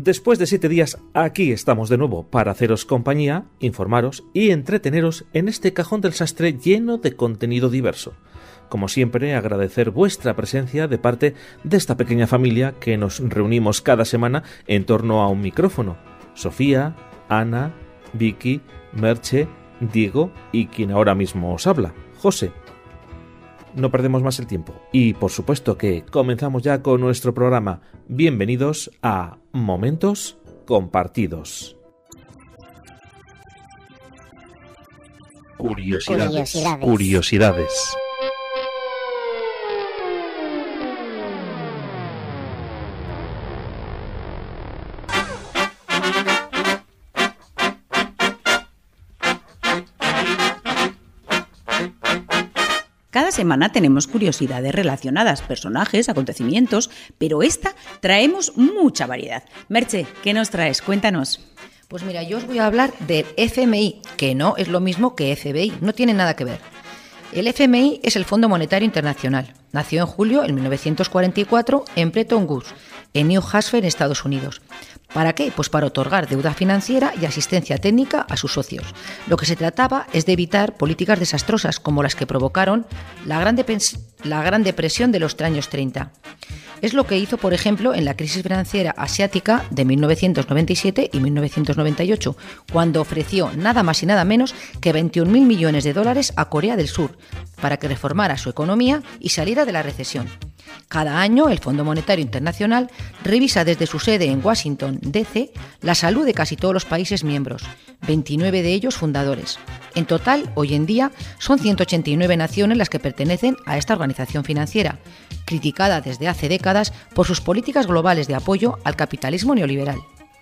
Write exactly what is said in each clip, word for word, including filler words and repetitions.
Después de siete días, aquí estamos de nuevo para haceros compañía, informaros y entreteneros en este cajón del sastre lleno de contenido diverso. Como siempre, agradecer vuestra presencia de parte de esta pequeña familia que nos reunimos cada semana en torno a un micrófono. Sofía, Ana, Vicky, Merche, Diego y quien ahora mismo os habla, José. No perdemos más el tiempo y por supuesto que comenzamos ya con nuestro programa. Bienvenidos a Momentos Compartidos. Curiosidades. Curiosidades. Curiosidades. Cada semana tenemos curiosidades relacionadas, personajes, acontecimientos, pero esta traemos mucha variedad. Merche, ¿qué nos traes? Cuéntanos. Pues mira, yo os voy a hablar del F M I, que no es lo mismo que F B I, no tiene nada que ver. El F M I es el Fondo Monetario Internacional. Nació en julio de mil novecientos cuarenta y cuatro en Bretton Woods, en New Hampshire, en Estados Unidos. ¿Para qué? Pues para otorgar deuda financiera y asistencia técnica a sus socios. Lo que se trataba es de evitar políticas desastrosas como las que provocaron la Gran, Depens- la Gran Depresión de los años treinta. Es lo que hizo, por ejemplo, en la crisis financiera asiática de mil novecientos noventa y siete y mil novecientos noventa y ocho, cuando ofreció nada más y nada menos que veintiún mil millones de dólares a Corea del Sur para que reformara su economía y saliera de la recesión. Cada año, el Fondo Monetario Internacional revisa desde su sede en Washington, D C, la salud de casi todos los países miembros, veintinueve de ellos fundadores. En total, hoy en día, son ciento ochenta y nueve naciones las que pertenecen a esta organización financiera, criticada desde hace décadas por sus políticas globales de apoyo al capitalismo neoliberal.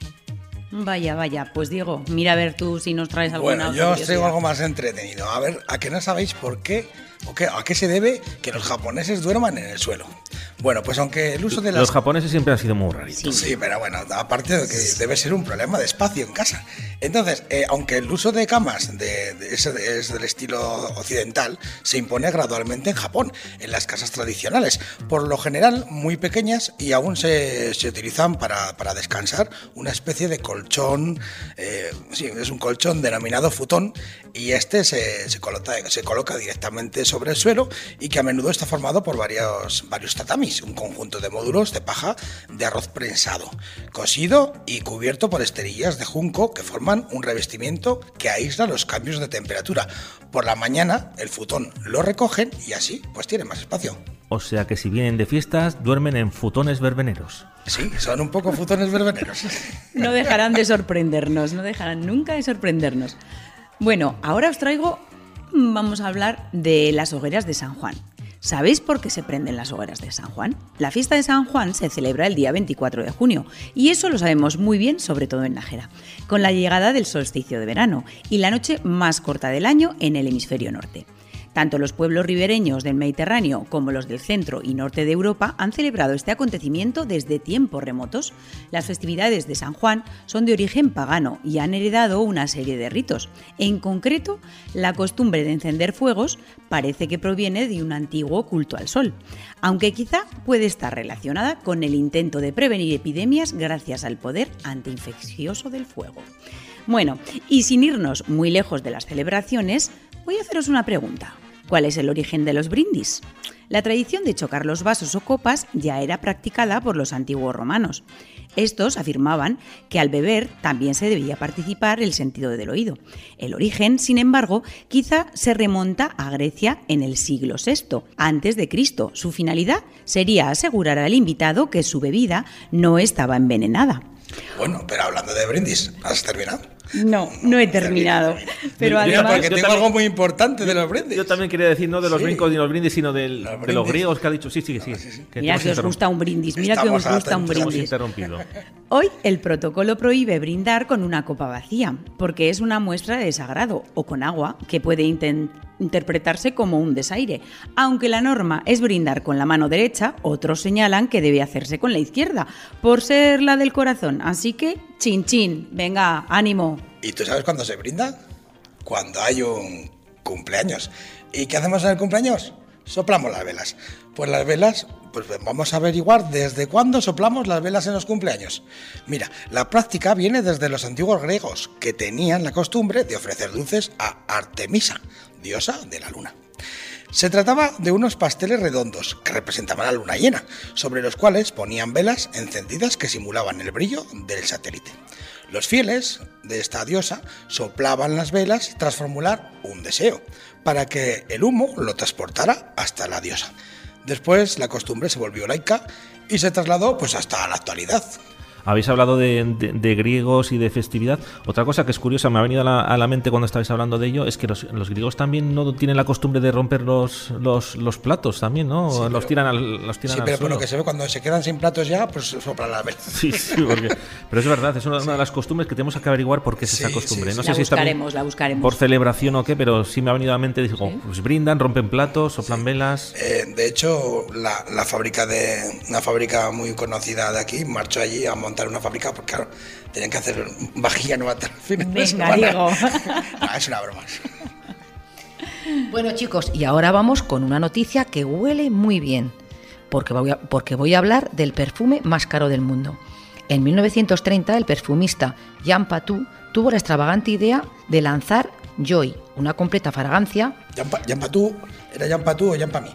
Vaya, vaya, pues Diego, mira a ver tú si nos traes alguna. Bueno, yo os traigo algo más entretenido. A ver, ¿a qué no sabéis por qué o qué, a qué se debe que los japoneses duerman en el suelo? Bueno, pues aunque el uso de las... Los japoneses siempre han sido muy raritos. Sí, sí, pero bueno, aparte de que debe ser un problema de espacio en casa. Entonces, eh, aunque el uso de camas de, de ese, de, es del estilo occidental, se impone gradualmente en Japón, en las casas tradicionales, por lo general muy pequeñas y aún se, se utilizan para, para descansar, una especie de colchón, eh, sí, es un colchón denominado futón, y este se, se, coloca, se coloca directamente sobre el suelo y que a menudo está formado por varios, varios tatamis, un conjunto de módulos de paja de arroz prensado, cosido y cubierto por esterillas de junco que forman un revestimiento que aísla los cambios de temperatura. Por la mañana el futón lo recogen y así pues tienen más espacio. O sea que si vienen de fiestas, duermen en futones verbeneros. Sí, son un poco futones verbeneros. No dejarán de sorprendernos, no dejarán nunca de sorprendernos. Bueno, ahora os traigo, vamos a hablar de las hogueras de San Juan. ¿Sabéis por qué se prenden las hogueras de San Juan? La fiesta de San Juan se celebra el día veinticuatro de junio y eso lo sabemos muy bien, sobre todo en Nájera, con la llegada del solsticio de verano y la noche más corta del año en el hemisferio norte. Tanto los pueblos ribereños del Mediterráneo como los del centro y norte de Europa han celebrado este acontecimiento desde tiempos remotos. Las festividades de San Juan son de origen pagano y han heredado una serie de ritos. En concreto, la costumbre de encender fuegos parece que proviene de un antiguo culto al sol, aunque quizá puede estar relacionada con el intento de prevenir epidemias gracias al poder antiinfeccioso del fuego. Bueno, y sin irnos muy lejos de las celebraciones, voy a haceros una pregunta. ¿Cuál es el origen de los brindis? La tradición de chocar los vasos o copas ya era practicada por los antiguos romanos. Estos afirmaban que al beber también se debía participar el sentido del oído. El origen, sin embargo, quizá se remonta a Grecia en el siglo sexto antes de Cristo. Su finalidad sería asegurar al invitado que su bebida no estaba envenenada. Bueno, pero hablando de brindis, ¿has terminado? No, no he terminado. Pero Mira, además, porque tengo también, algo muy importante de los brindis. Yo también quería decir no de los Sí. brincos ni los brindis, sino del, Los de los brindis. griegos que ha dicho. Sí, sí, sí. Ah, sí, sí. Que mira te que hemos os gusta un brindis, mira Estamos que os gusta un atentos. hemos brindis. interrumpido. Hoy el protocolo prohíbe brindar con una copa vacía, porque es una muestra de desagrado, o con agua, que puede inten- interpretarse como un desaire. Aunque la norma es brindar con la mano derecha, otros señalan que debe hacerse con la izquierda, por ser la del corazón. Así que, chin chin, venga, ánimo. ¿Y tú sabes cuándo se brinda? Cuando hay un cumpleaños. ¿Y qué hacemos en el cumpleaños? soplamos las velas. Pues las velas, pues vamos a averiguar desde cuándo soplamos las velas en los cumpleaños. Mira, la práctica viene desde los antiguos griegos, que tenían la costumbre de ofrecer dulces a Artemisa, diosa de la luna. Se trataba de unos pasteles redondos que representaban la luna llena, sobre los cuales ponían velas encendidas que simulaban el brillo del satélite. Los fieles de esta diosa soplaban las velas tras formular un deseo, para que el humo lo transportara hasta la diosa. Después la costumbre se volvió laica y se trasladó pues hasta la actualidad. Habéis hablado de, de, de griegos y de festividad. Otra cosa que es curiosa, me ha venido a la, a la mente cuando estabais hablando de ello, es que los, los griegos también no tienen la costumbre de romper los, los, los platos también, ¿no? Sí, los pero, tiran al, los tiran sí, al pero suelo. por lo que se ve, cuando se quedan sin platos ya, pues soplan la vela. Sí, sí, porque, pero es verdad, es una, una de las costumbres que tenemos que averiguar por qué es sí, esa costumbre. Sí, no sí, sé la si buscaremos, está la buscaremos. por celebración o qué, pero sí me ha venido a la mente, digo, ¿sí? Pues brindan, rompen platos, soplan sí. velas. Eh, de hecho, la, la fábrica de una fábrica muy conocida de aquí marchó allí a montar una fábrica porque claro, tenían que hacer vajilla nueva hasta el fin de semana. Diego. No, es una broma. Bueno, chicos, y ahora vamos con una noticia que huele muy bien, porque voy a, porque voy a hablar del perfume más caro del mundo. En mil novecientos treinta, el perfumista Jean Patou tuvo la extravagante idea de lanzar Joy, una completa fragancia. Jean, pa, Jean Patou, ¿era Jean Patou o Jean Pa mí?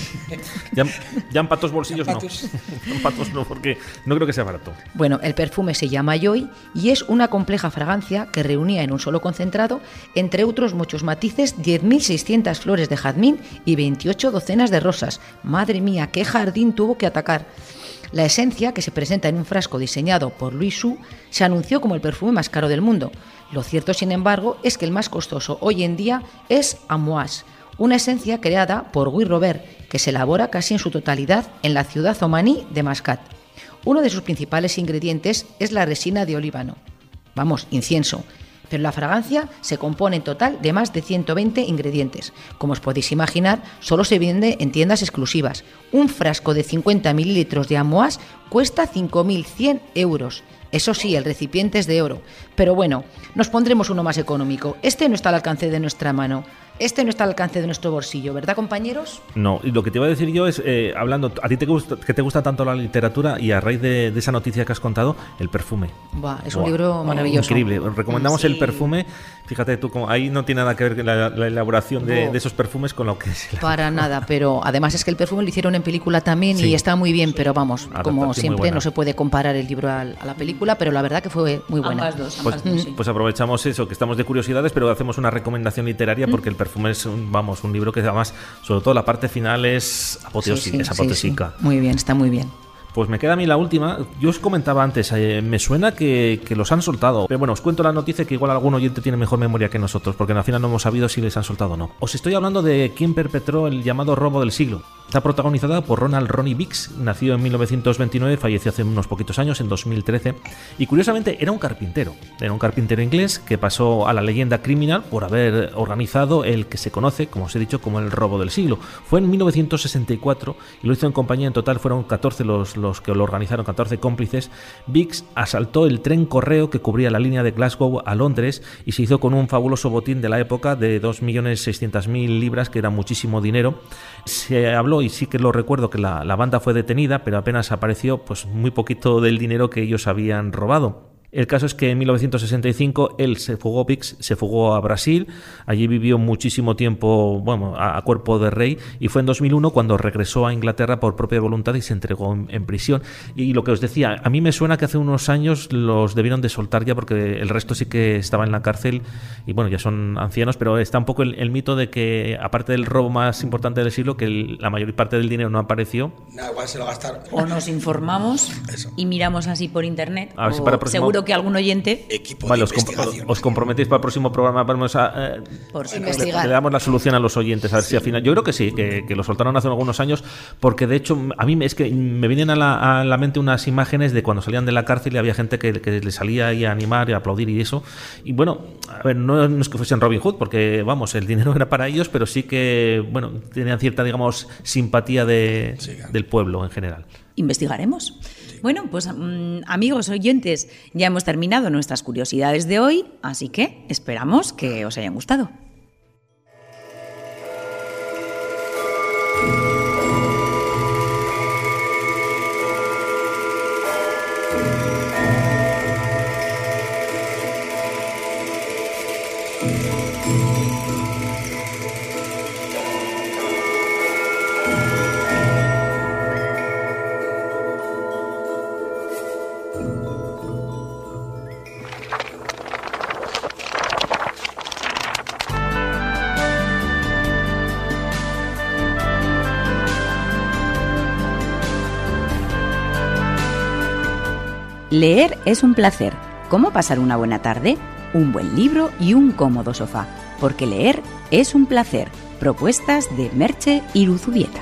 Ya, ya en patos bolsillos no. En patos no, porque no creo que sea barato. Bueno, el perfume se llama Joy y es una compleja fragancia que reunía en un solo concentrado, entre otros muchos matices, diez mil seiscientas flores de jazmín y veintiocho docenas de rosas. Madre mía, qué jardín tuvo que atacar. La esencia, que se presenta en un frasco diseñado por Louis Xu, se anunció como el perfume más caro del mundo. Lo cierto, sin embargo, es que el más costoso hoy en día es Amouage, una esencia creada por Guy Robert, que se elabora casi en su totalidad en la ciudad omaní de Mascat. Uno de sus principales ingredientes es la resina de olíbano, vamos, incienso, pero la fragancia se compone en total de más de ciento veinte ingredientes. Como os podéis imaginar, solo se vende en tiendas exclusivas. Un frasco de cincuenta mililitros de Amouage cuesta cinco mil cien euros. Eso sí, el recipiente es de oro. Pero bueno, nos pondremos uno más económico. Este no está al alcance de nuestra mano. Este no está al alcance de nuestro bolsillo, ¿verdad, compañeros? No, y lo que te iba a decir yo es, eh, hablando, a ti te gusta, que te gusta tanto la literatura y a raíz de, de esa noticia que has contado, el perfume. Buah, es Buah, un libro maravilloso. Increíble. Recomendamos sí. el perfume. Fíjate tú, como ahí no tiene nada que ver la, la elaboración de, de esos perfumes con lo que es. La... Para nada, pero además es que el perfume lo hicieron en película también sí. y está muy bien, pero vamos, adaptación como siempre no se puede comparar el libro a, a la película, pero la verdad que fue muy buena. Ambas dos, ambas pues, dos, sí. pues aprovechamos eso, que estamos de curiosidades, pero hacemos una recomendación literaria porque el perfume es un, vamos, un libro que además, sobre todo la parte final es apoteósica. Sí, sí, es apoteósica. Sí, sí. Muy bien, está muy bien. Pues me queda a mí la última. Yo os comentaba antes, eh, me suena que, que los han soltado. Pero bueno, os cuento la noticia que igual algún oyente tiene mejor memoria que nosotros, porque al final no hemos sabido si les han soltado o no. Os estoy hablando de quién perpetró el llamado robo del siglo. Está protagonizada por Ronald Ronnie Biggs, nació en mil novecientos veintinueve, falleció hace unos poquitos años, en dos mil trece, y curiosamente era un carpintero. Era un carpintero inglés que pasó a la leyenda criminal por haber organizado el que se conoce, como os he dicho, como el robo del siglo. Fue en mil novecientos sesenta y cuatro y lo hizo en compañía, en total fueron catorce los, los que lo organizaron, catorce cómplices. Biggs asaltó el tren correo que cubría la línea de Glasgow a Londres y se hizo con un fabuloso botín de la época de dos millones seiscientas mil libras, que era muchísimo dinero. Se habló, y sí que lo recuerdo, que la, la banda fue detenida, pero apenas apareció pues muy poquito del dinero que ellos habían robado. El caso es que en mil novecientos sesenta y cinco él se fugó, Biggs se fugó a Brasil, allí vivió muchísimo tiempo, bueno, a, a cuerpo de rey, y fue en dos mil uno cuando regresó a Inglaterra por propia voluntad y se entregó en, en prisión. Y lo que os decía, a mí me suena que hace unos años los debieron de soltar ya, porque el resto sí que estaba en la cárcel y bueno, ya son ancianos, pero está un poco el, el mito de que, aparte del robo más importante del siglo, que el, la mayor parte del dinero no apareció. No, igual se lo gastaron. O nos informamos Eso. y miramos así por internet, a ver si o para el próximo... seguro que algún oyente equipo vale, de os, investigación. os comprometéis para el próximo programa, vamos a eh, por investigar. Le, le damos la solución a los oyentes, a ver sí. si al final, yo creo que sí, que, que lo soltaron hace algunos años, porque de hecho a mí es que me vienen a la, a la mente unas imágenes de cuando salían de la cárcel y había gente que, que le salía ahí a animar y a aplaudir y eso, y bueno, a ver, no, no es que fuesen Robin Hood, porque vamos, el dinero era para ellos, pero sí que, bueno, tenían cierta, digamos, simpatía de, sí, claro. del pueblo en general. Investigaremos. Bueno, pues mmm, amigos oyentes, ya hemos terminado nuestras curiosidades de hoy, así que esperamos que os hayan gustado. Leer es un placer. ¿Cómo pasar una buena tarde? Un buen libro y un cómodo sofá. Porque leer es un placer. Propuestas de Merche Iruzubieta.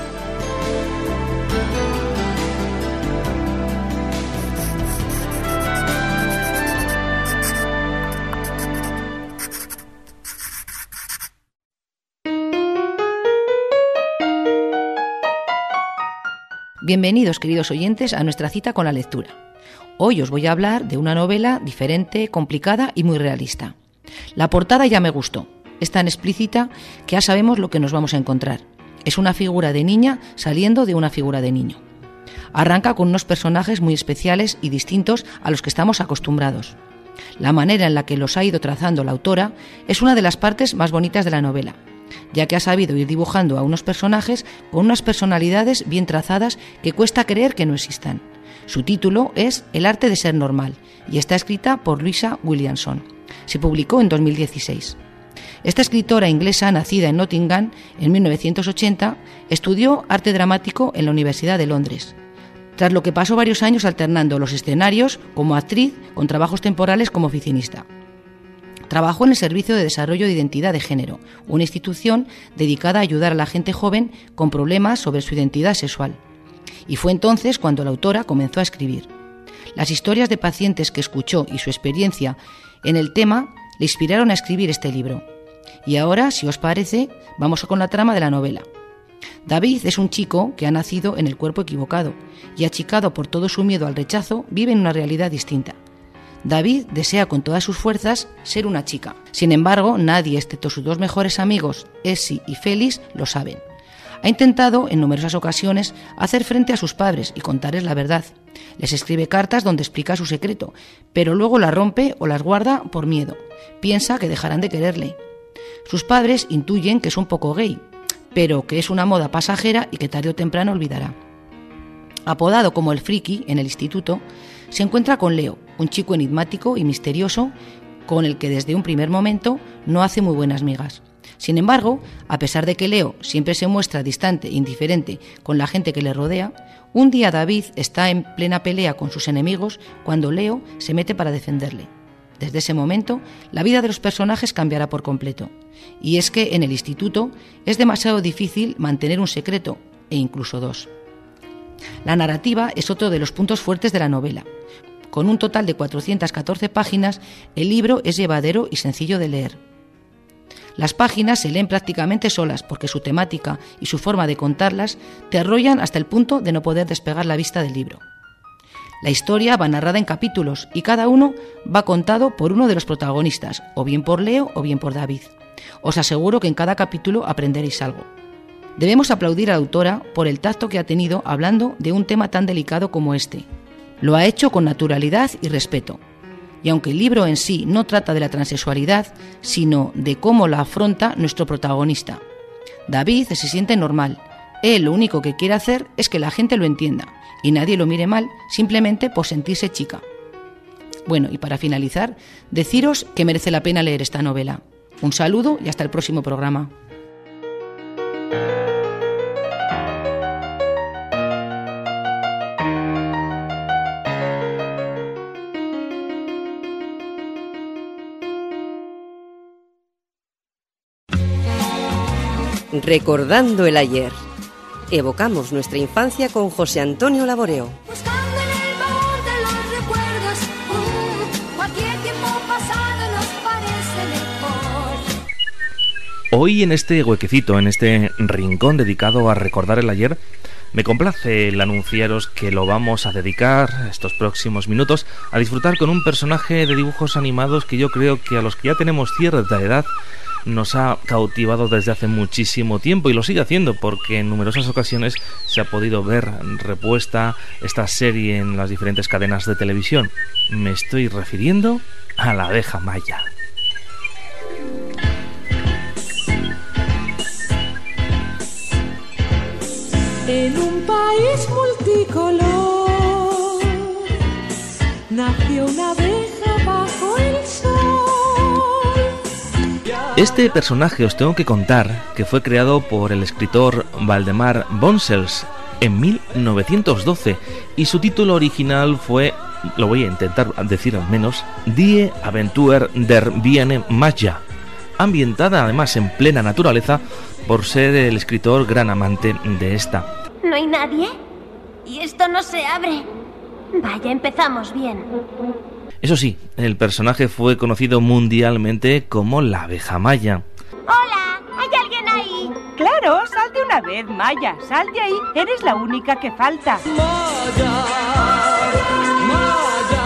Bienvenidos, queridos oyentes, a nuestra cita con la lectura. Hoy os voy a hablar de una novela diferente, complicada y muy realista. La portada ya me gustó. Es tan explícita que ya sabemos lo que nos vamos a encontrar. Es una figura de niña saliendo de una figura de niño. Arranca con unos personajes muy especiales y distintos a los que estamos acostumbrados. La manera en la que los ha ido trazando la autora es una de las partes más bonitas de la novela, ya que ha sabido ir dibujando a unos personajes con unas personalidades bien trazadas que cuesta creer que no existan. Su título es El arte de ser normal y está escrita por Louisa Williamson. Se publicó en dos mil dieciséis. Esta escritora inglesa, nacida en Nottingham en mil novecientos ochenta, estudió arte dramático en la Universidad de Londres, tras lo que pasó varios años alternando los escenarios como actriz con trabajos temporales como oficinista. Trabajó en el Servicio de Desarrollo de Identidad de Género, una institución dedicada a ayudar a la gente joven con problemas sobre su identidad sexual. Y fue entonces cuando la autora comenzó a escribir. Las historias de pacientes que escuchó y su experiencia en el tema le inspiraron a escribir este libro. Y ahora, si os parece, vamos con la trama de la novela. David es un chico que ha nacido en el cuerpo equivocado y, achicado por todo su miedo al rechazo, vive en una realidad distinta. David desea con todas sus fuerzas ser una chica. Sin embargo, nadie, excepto sus dos mejores amigos, Essie y Félix, lo saben. Ha intentado en numerosas ocasiones hacer frente a sus padres y contarles la verdad. Les escribe cartas donde explica su secreto, pero luego las rompe o las guarda por miedo. Piensa que dejarán de quererle. Sus padres intuyen que es un poco gay, pero que es una moda pasajera y que tarde o temprano olvidará. Apodado como el friki en el instituto, se encuentra con Leo, un chico enigmático y misterioso con el que desde un primer momento no hace muy buenas migas. Sin embargo, a pesar de que Leo siempre se muestra distante e indiferente con la gente que le rodea, un día David está en plena pelea con sus enemigos cuando Leo se mete para defenderle. Desde ese momento, la vida de los personajes cambiará por completo. Y es que en el instituto es demasiado difícil mantener un secreto, e incluso dos. La narrativa es otro de los puntos fuertes de la novela. Con un total de cuatrocientas catorce páginas, el libro es llevadero y sencillo de leer. Las páginas se leen prácticamente solas porque su temática y su forma de contarlas te arrollan hasta el punto de no poder despegar la vista del libro. La historia va narrada en capítulos y cada uno va contado por uno de los protagonistas, o bien por Leo o bien por David. Os aseguro que en cada capítulo aprenderéis algo. Debemos aplaudir a la autora por el tacto que ha tenido hablando de un tema tan delicado como este. Lo ha hecho con naturalidad y respeto. Y aunque el libro en sí no trata de la transexualidad, sino de cómo la afronta nuestro protagonista. David se siente normal. Él lo único que quiere hacer es que la gente lo entienda y nadie lo mire mal simplemente por sentirse chica. Bueno, y para finalizar, deciros que merece la pena leer esta novela. Un saludo y hasta el próximo programa. Recordando el ayer. Evocamos nuestra infancia con José Antonio Laboreo. Buscando en el baúl de los recuerdos, uh, cualquier tiempo pasado nos parece mejor. Hoy en este huequecito, en este rincón dedicado a recordar el ayer, me complace el anunciaros que lo vamos a dedicar estos próximos minutos a disfrutar con un personaje de dibujos animados que yo creo que a los que ya tenemos cierta edad nos ha cautivado desde hace muchísimo tiempo y lo sigue haciendo porque en numerosas ocasiones se ha podido ver repuesta esta serie en las diferentes cadenas de televisión. Me estoy refiriendo a la abeja Maya. En un país multicolor nació una abeja bajo el sol. Este personaje os tengo que contar que fue creado por el escritor Valdemar Bonsels en mil novecientos doce y su título original fue, lo voy a intentar decir al menos, Die Aventur der Biene Maya, ambientada además en plena naturaleza por ser el escritor gran amante de esta. ¿No hay nadie? Y esto no se abre. Vaya, empezamos bien. Eso sí, el personaje fue conocido mundialmente como la abeja maya. ¡Hola! ¿Hay alguien ahí? Claro, sal de una vez, Maya. Sal de ahí. Eres la única que falta. Maya, Maya,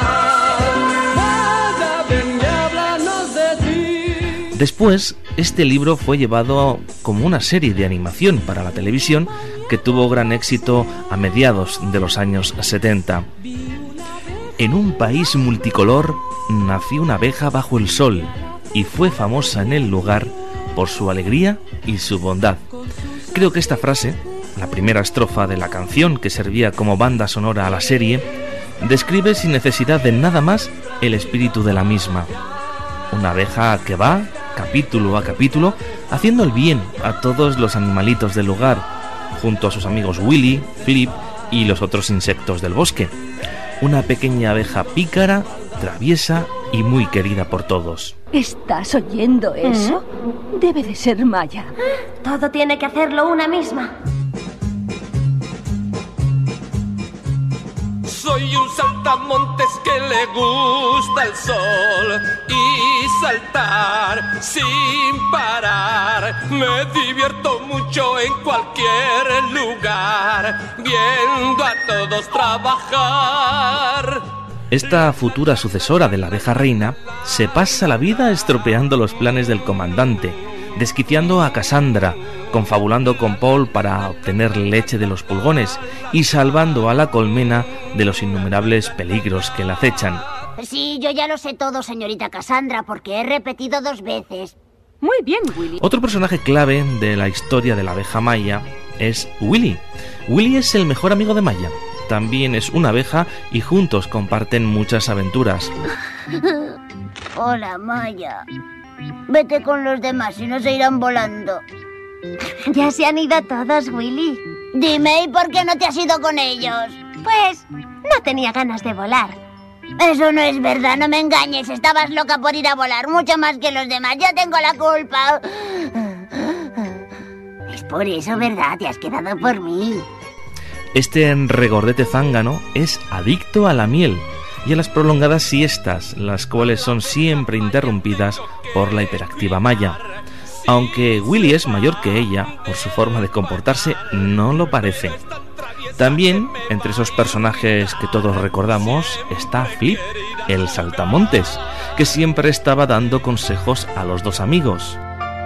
Maya, ven y háblanos de ti. Después, este libro fue llevado como una serie de animación para la televisión que tuvo gran éxito a mediados de los años setenta. En un país multicolor nació una abeja bajo el sol y fue famosa en el lugar por su alegría y su bondad. Creo que esta frase, la primera estrofa de la canción que servía como banda sonora a la serie, describe sin necesidad de nada más el espíritu de la misma. Una abeja que va, capítulo a capítulo, haciendo el bien a todos los animalitos del lugar, junto a sus amigos Willy, Flip y los otros insectos del bosque. Una pequeña abeja pícara, traviesa y muy querida por todos. ¿Estás oyendo eso? ¿Mm? Debe de ser Maya. Todo tiene que hacerlo una misma. Soy un saltamontes que le gusta el sol y saltar sin parar. Me divierto mucho en cualquier lugar, viendo a todos trabajar. Esta futura sucesora de la abeja reina se pasa la vida estropeando los planes del comandante, desquiciando a Cassandra, confabulando con Paul para obtener leche de los pulgones y salvando a la colmena de los innumerables peligros que la acechan. Sí, yo ya lo sé todo, señorita Cassandra, porque he repetido dos veces. Muy bien, Willy. Otro personaje clave de la historia de la abeja maya es Willy. Willy es el mejor amigo de Maya. También es una abeja y juntos comparten muchas aventuras. Hola, Maya. Vete con los demás y no se irán volando. Ya se han ido todos, Willy. Dime, ¿y por qué no te has ido con ellos? Pues no tenía ganas de volar. Eso no es verdad, no me engañes. Estabas loca por ir a volar, mucho más que los demás. Yo tengo la culpa. Es por eso, ¿verdad? Te has quedado por mí. Este regordete zángano es adicto a la miel y a las prolongadas siestas, las cuales son siempre interrumpidas por la hiperactiva Maya. Aunque Willy es mayor que ella, por su forma de comportarse no lo parece. También, entre esos personajes que todos recordamos, está Flip, el saltamontes, que siempre estaba dando consejos a los dos amigos.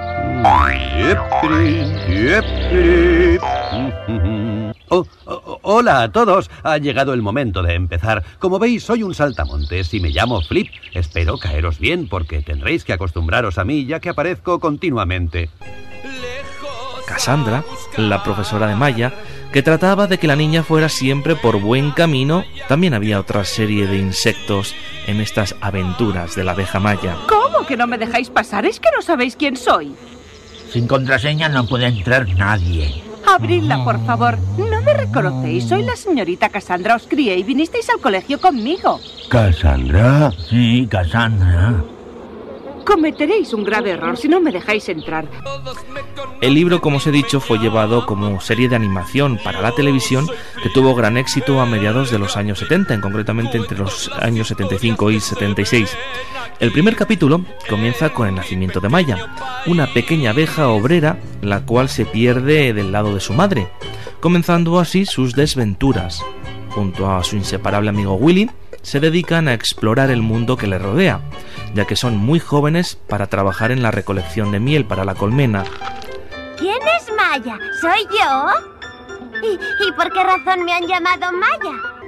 Oh, oh, hola a todos, ha llegado el momento de empezar. Como veis, soy un saltamontes y me llamo Flip. Espero caeros bien porque tendréis que acostumbraros a mí ya que aparezco continuamente. Cassandra, la profesora de Maya, que trataba de que la niña fuera siempre por buen camino. También había otra serie de insectos en estas aventuras de la abeja maya. ¿Cómo que no me dejáis pasar? ¿Es que no sabéis quién soy? Sin contraseña no puede entrar nadie. Abridla, por favor. No me reconocéis. Soy la señorita Cassandra. Os crié y vinisteis al colegio conmigo. ¿Cassandra? Sí, Cassandra. Cometeréis un grave error si no me dejáis entrar. El libro, como os he dicho, fue llevado como serie de animación para la televisión que tuvo gran éxito a mediados de los años setenta, en concretamente entre los años setenta y cinco y setenta y seis. El primer capítulo comienza con el nacimiento de Maya, una pequeña abeja obrera la cual se pierde del lado de su madre, comenzando así sus desventuras. Junto a su inseparable amigo Willy, se dedican a explorar el mundo que le rodea, ya que son muy jóvenes para trabajar en la recolección de miel para la colmena. ¿Quién es Maya? ¿Soy yo? ¿Y, ¿Y por qué razón me han llamado Maya?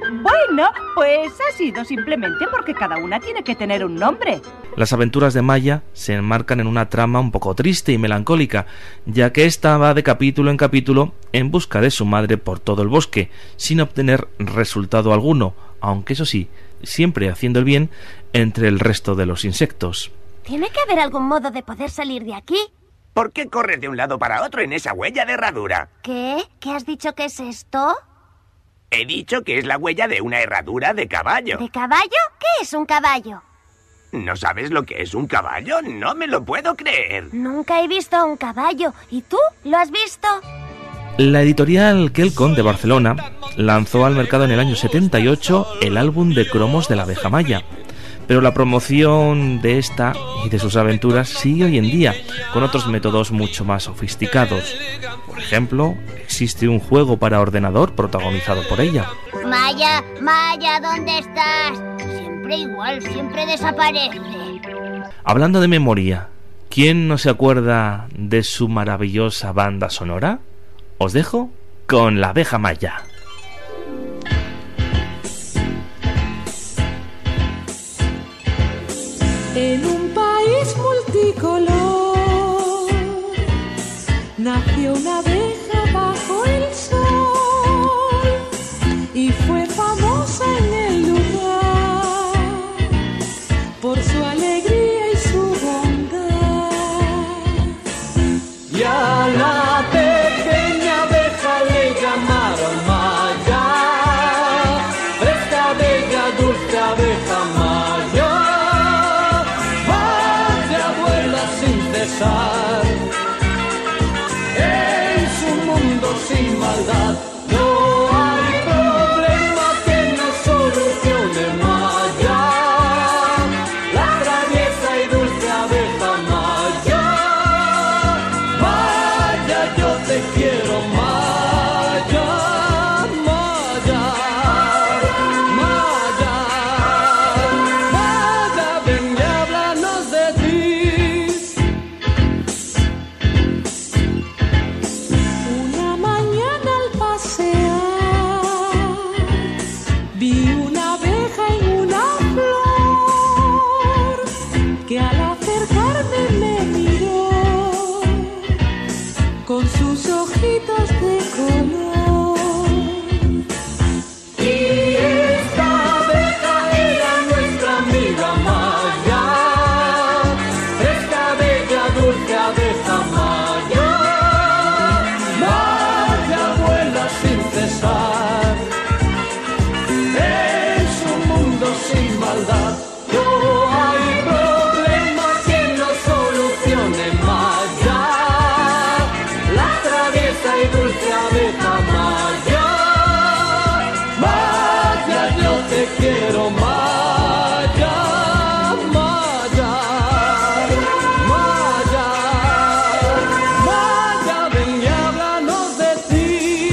Bueno, pues ha sido simplemente porque cada una tiene que tener un nombre. Las aventuras de Maya se enmarcan en una trama un poco triste y melancólica, ya que ésta va de capítulo en capítulo en busca de su madre por todo el bosque, sin obtener resultado alguno, aunque eso sí, siempre haciendo el bien entre el resto de los insectos. Tiene que haber algún modo de poder salir de aquí. ¿Por qué corres de un lado para otro en esa huella de herradura? ¿Qué? ¿Qué has dicho que es esto? He dicho que es la huella de una herradura de caballo. ¿De caballo? ¿Qué es un caballo? ¿No sabes lo que es un caballo? No me lo puedo creer. Nunca he visto a un caballo. ¿Y tú? ¿Lo has visto? La editorial Kelcon de Barcelona lanzó al mercado en el año setenta y ocho el álbum de cromos de la abeja Maya, pero la promoción de esta y de sus aventuras sigue hoy en día, con otros métodos mucho más sofisticados. Por ejemplo, existe un juego para ordenador protagonizado por ella. Maya, Maya, ¿dónde estás? Siempre igual, siempre desaparece. Hablando de memoria, ¿quién no se acuerda de su maravillosa banda sonora? Os dejo con la abeja Maya. En un país multicolor nació una abeja bajo el sol y fue famosa en el lugar por su alegría y su bondad. Y a la pequeña abeja le llamaron Maya, fresca, bella, dulce abeja Maya. En su mundo sin maldad no hay problema que no solucione Maya, la traviesa y dulce abeja Maya. Maya, yo te quiero Maya, Maya, Maya, Maya, ven y háblanos de ti. Con sus ojitos de color. Y esta abeja era nuestra amiga Maya, fresca, bella, dulce abeja Maya. Maya vuela sin cesar en su mundo sin maldad. No hay problema que no solucione Maya, y dulce abeja Maya. Maya, yo te quiero Maya, Maya, Maya, Maya, ven y háblanos de ti.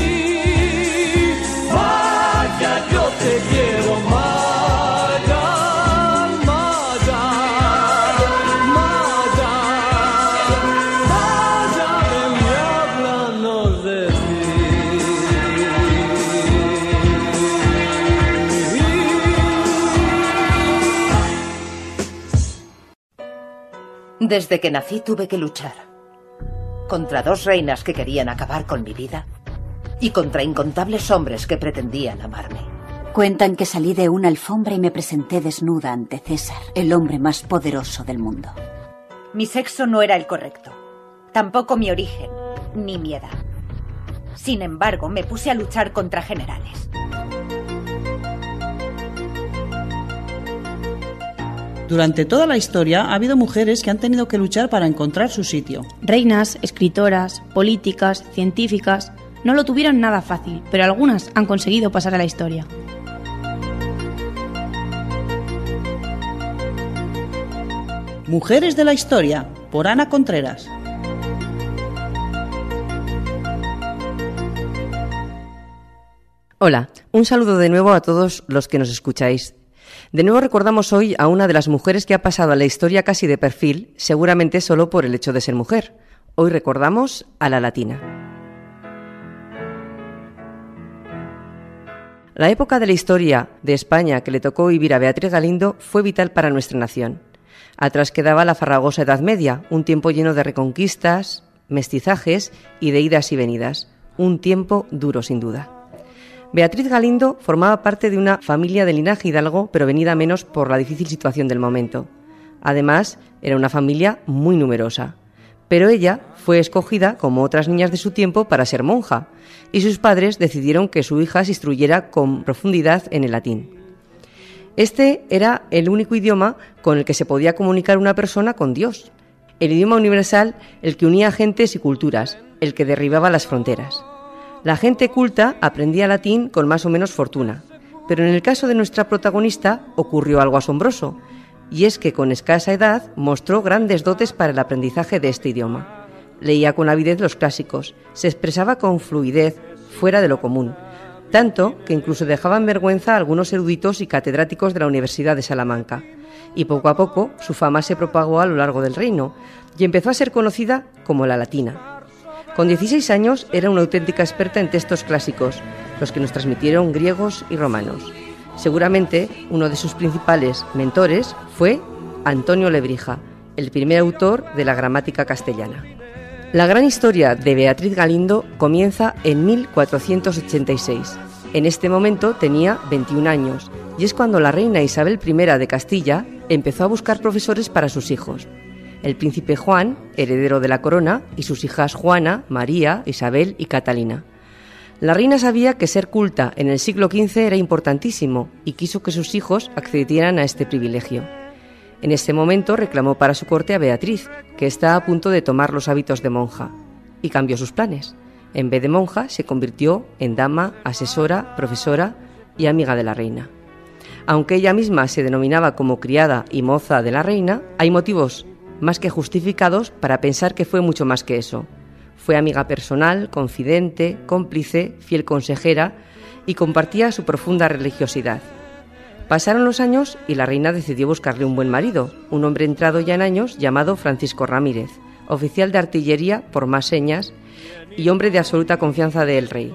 Maya, yo te quiero Maya, Maya, Maya, Maya, ven y háblanos de ti. Desde que nací tuve que luchar contra dos reinas que querían acabar con mi vida y contra incontables hombres que pretendían amarme. Cuentan que salí de una alfombra y me presenté desnuda ante César, el hombre más poderoso del mundo. Mi sexo no era el correcto, tampoco mi origen, ni mi edad. Sin embargo, me puse a luchar contra generales. Durante toda la historia ha habido mujeres que han tenido que luchar para encontrar su sitio. Reinas, escritoras, políticas, científicas, no lo tuvieron nada fácil, pero algunas han conseguido pasar a la historia. Mujeres de la historia, por Ana Contreras. Hola, un saludo de nuevo a todos los que nos escucháis. De nuevo recordamos hoy a una de las mujeres que ha pasado a la historia casi de perfil, seguramente solo por el hecho de ser mujer. Hoy recordamos a la Latina. La época de la historia de España que le tocó vivir a Beatriz Galindo fue vital para nuestra nación. Atrás quedaba la farragosa Edad Media, un tiempo lleno de reconquistas, mestizajes y de idas y venidas. Un tiempo duro, sin duda. Beatriz Galindo formaba parte de una familia de linaje hidalgo, pero venida menos por la difícil situación del momento. Además, era una familia muy numerosa. Pero ella fue escogida, como otras niñas de su tiempo, para ser monja, y sus padres decidieron que su hija se instruyera con profundidad en el latín. Este era el único idioma con el que se podía comunicar una persona con Dios, el idioma universal, el que unía gentes y culturas, el que derribaba las fronteras. La gente culta aprendía latín con más o menos fortuna, pero en el caso de nuestra protagonista ocurrió algo asombroso, y es que con escasa edad mostró grandes dotes para el aprendizaje de este idioma. Leía con avidez los clásicos, se expresaba con fluidez, fuera de lo común, tanto que incluso dejaban vergüenza a algunos eruditos y catedráticos de la Universidad de Salamanca. Y poco a poco su fama se propagó a lo largo del reino y empezó a ser conocida como la latina. Con dieciséis años era una auténtica experta en textos clásicos, los que nos transmitieron griegos y romanos. Seguramente uno de sus principales mentores fue Antonio Lebrija, el primer autor de la gramática castellana. La gran historia de Beatriz Galindo comienza en mil cuatrocientos ochenta y seis. En este momento tenía veintiún años y es cuando la reina Isabel primera de Castilla empezó a buscar profesores para sus hijos. El príncipe Juan, heredero de la corona, y sus hijas Juana, María, Isabel y Catalina. La reina sabía que ser culta en el siglo quince era importantísimo y quiso que sus hijos accedieran a este privilegio. En este momento reclamó para su corte a Beatriz, que está a punto de tomar los hábitos de monja, y cambió sus planes. En vez de monja, se convirtió en dama, asesora, profesora y amiga de la reina. Aunque ella misma se denominaba como criada y moza de la reina, hay motivos más que justificados para pensar que fue mucho más que eso. Fue amiga personal, confidente, cómplice, fiel consejera y compartía su profunda religiosidad. Pasaron los años y la reina decidió buscarle un buen marido, un hombre entrado ya en años llamado Francisco Ramírez, oficial de artillería por más señas y hombre de absoluta confianza del rey.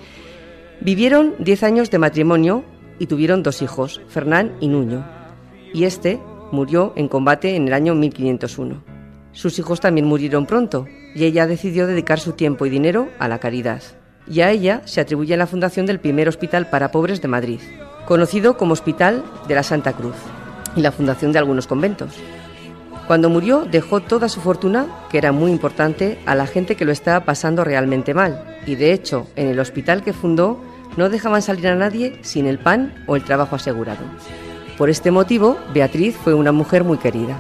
Vivieron diez años de matrimonio y tuvieron dos hijos, Fernán y Nuño, y este murió en combate en el año mil quinientos uno. Sus hijos también murieron pronto y ella decidió dedicar su tiempo y dinero a la caridad. Y a ella se atribuye la fundación del primer hospital para pobres de Madrid, conocido como Hospital de la Santa Cruz, y la fundación de algunos conventos. Cuando murió dejó toda su fortuna, que era muy importante, a la gente que lo estaba pasando realmente mal, y de hecho en el hospital que fundó no dejaban salir a nadie sin el pan o el trabajo asegurado. Por este motivo, Beatriz fue una mujer muy querida.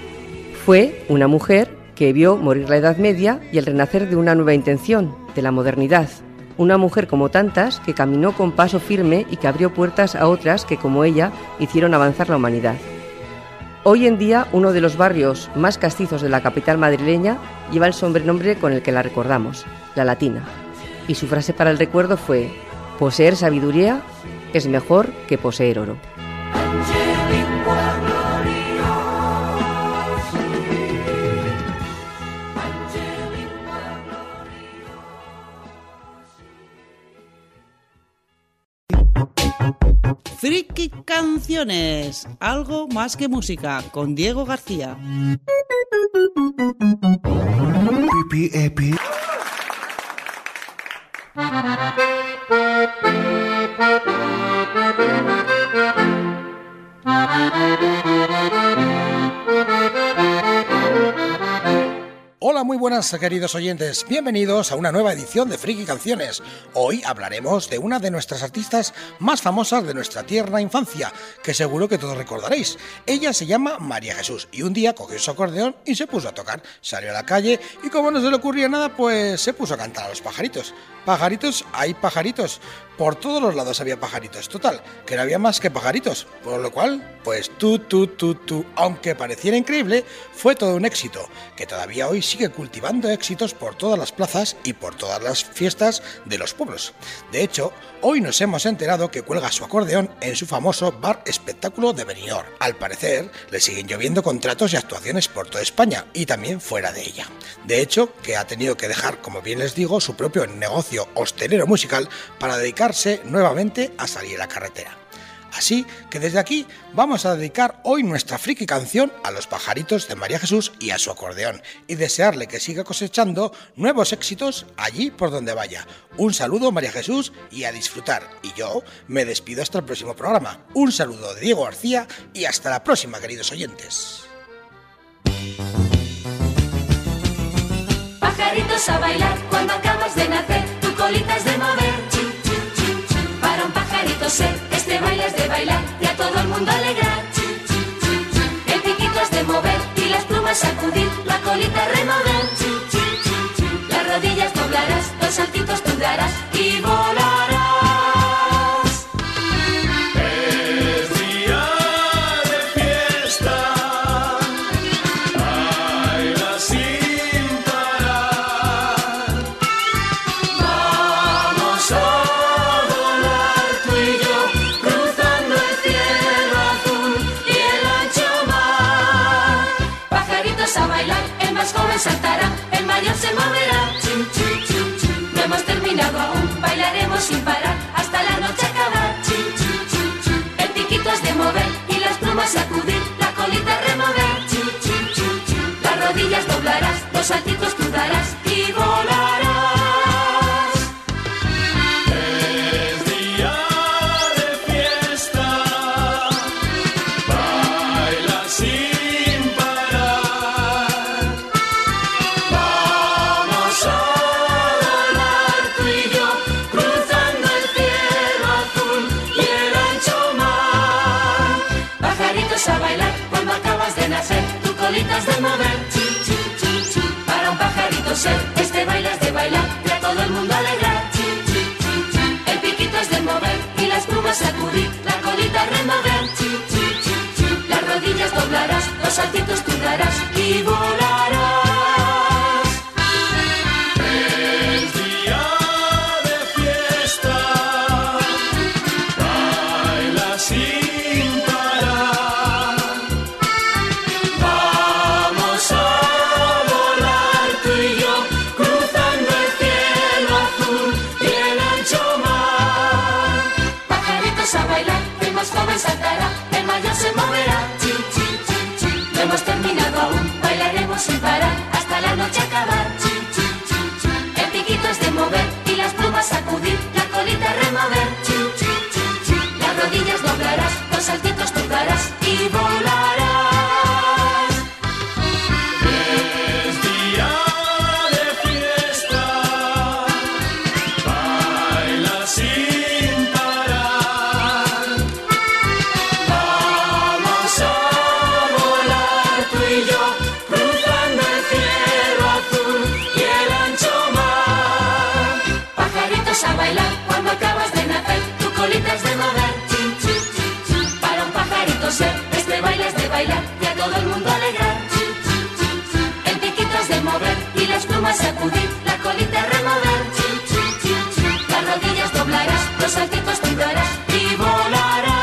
Fue una mujer que vio morir la Edad Media y el renacer de una nueva intención, de la modernidad. Una mujer como tantas que caminó con paso firme y que abrió puertas a otras que, como ella, hicieron avanzar la humanidad. Hoy en día, uno de los barrios más castizos de la capital madrileña lleva el sobrenombre con el que la recordamos, la Latina. Y su frase para el recuerdo fue: poseer sabiduría es mejor que poseer oro. Friki Canciones, algo más que música, con Diego García. Pipi, epi. Hola, muy buenas queridos oyentes, bienvenidos a una nueva edición de Friki Canciones. Hoy hablaremos de una de nuestras artistas más famosas de nuestra tierna infancia, que seguro que todos recordaréis. Ella se llama María Jesús y un día cogió su acordeón y se puso a tocar. Salió a la calle y como no se le ocurría nada, pues se puso a cantar a los pajaritos. Pajaritos, hay pajaritos. Por todos los lados había pajaritos. Total, que no había más que pajaritos. Por lo cual, pues tú, tú, tú, tú, aunque pareciera increíble, fue todo un éxito, que todavía hoy sigue sigue cultivando éxitos por todas las plazas y por todas las fiestas de los pueblos. De hecho, hoy nos hemos enterado que cuelga su acordeón en su famoso bar espectáculo de Benidorm. Al parecer, le siguen lloviendo contratos y actuaciones por toda España y también fuera de ella. De hecho, que ha tenido que dejar, como bien les digo, su propio negocio hostelero musical para dedicarse nuevamente a salir a la carretera. Así que desde aquí vamos a dedicar hoy nuestra friki canción a los pajaritos de María Jesús y a su acordeón y desearle que siga cosechando nuevos éxitos allí por donde vaya. Un saludo, María Jesús, y a disfrutar. Y yo me despido hasta el próximo programa. Un saludo de Diego García y hasta la próxima, queridos oyentes. Pajaritos a bailar cuando acabas de nacer, tu colita es de mover. Chin, chin, chin, chin. Para un pajarito ser, este baile es de bailar y a todo el mundo alegrar. Chin, chin, chin, chin. El piquito es de mover y las plumas sacudir, la colita remover. Chin, chin, chin, chin. Las rodillas doblarás, los saltitos tú darás y volarás. Es día de fiesta, baila sin parar. Vamos a volar tú y yo, cruzando el cielo azul y el ancho mar. Pajaritos a bailar, el más joven saltará, el mayor se moverá. Chin, chin, chin, chin. No hemos terminado aún, bailaremos sin parar hasta la noche acabar. Chin, chin, chin, chin. El piquito es de mover y las plumas sacudir, la colita remover. Chin, chin, chin, chin. Las rodillas doblarás, los saltitos tú darás y volarás. Es día de fiesta, baila sin parar. Vamos a volar tú y yo, cruzando el cielo azul y el ancho mar. Pajaritos a bailar cuando acabas de nacer, tu colita es de mover. Chin, chin, chin, chin. Para un pajarito ser, este baile es de bailar y a todo el mundo alegrar. Chin, chin, chin, chin. El piquito es de mover y las plumas sacudir, la colita remover. Chin, chin, chin, chin. Las rodillas doblarás, los saltitos tú darás y volarás. Es día de fiesta, baila sin parar. Vamos a volar tú y yo, cruzando el cielo azul y el ancho mar. Pajaritos a bailar, el más joven saltará, el mayor se moverá. Chin, chin, chin, chin. No hemos terminado aún, bailaremos sin parar hasta la noche acabar. Chin, chin, chin, chin. El piquito es de mover y las plumas sacudir, la colita remover. Chin, chin, chin, chin. Las rodillas doblarás, los saltitos tú darás y volarás. Es día de fiesta, baila sin parar. Vamos a volar tú y yo, cruzando el cielo azul y el ancho mar. Pajaritos a bailar cuando acabas de nacer, tu colita es de mover. Chin, chin, chin, chin. Para un pajarito ser, este baile es de bailar y a todo el mundo alegrar. Chin, chin, chin, chin. El piquito es de mover y las plumas sacudir, la colita remover. Chin, chin, chin, chin. Las rodillas doblarás, los saltitos tú darás y volarás.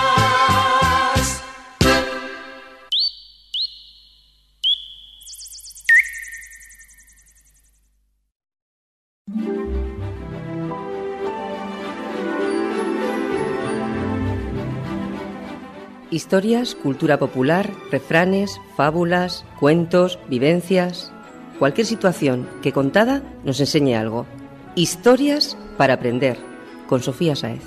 Historias, cultura popular, refranes, fábulas, cuentos, vivencias. Cualquier situación que contada nos enseñe algo. Historias para aprender. Con Sofía Sáez.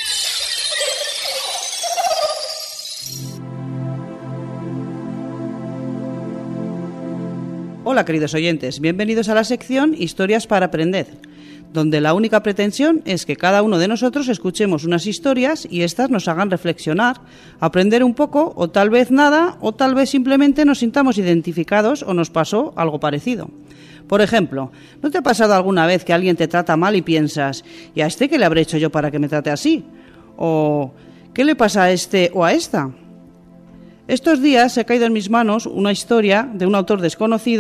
Hola queridos oyentes, bienvenidos a la sección Historias para aprender, donde la única pretensión es que cada uno de nosotros escuchemos unas historias y éstas nos hagan reflexionar, aprender un poco, o tal vez nada, o tal vez simplemente nos sintamos identificados o nos pasó algo parecido. Por ejemplo, ¿no te ha pasado alguna vez que alguien te trata mal y piensas, ¿y a este qué le habré hecho yo para que me trate así? O ¿qué le pasa a este o a esta? Estos días se ha caído en mis manos una historia de un autor desconocido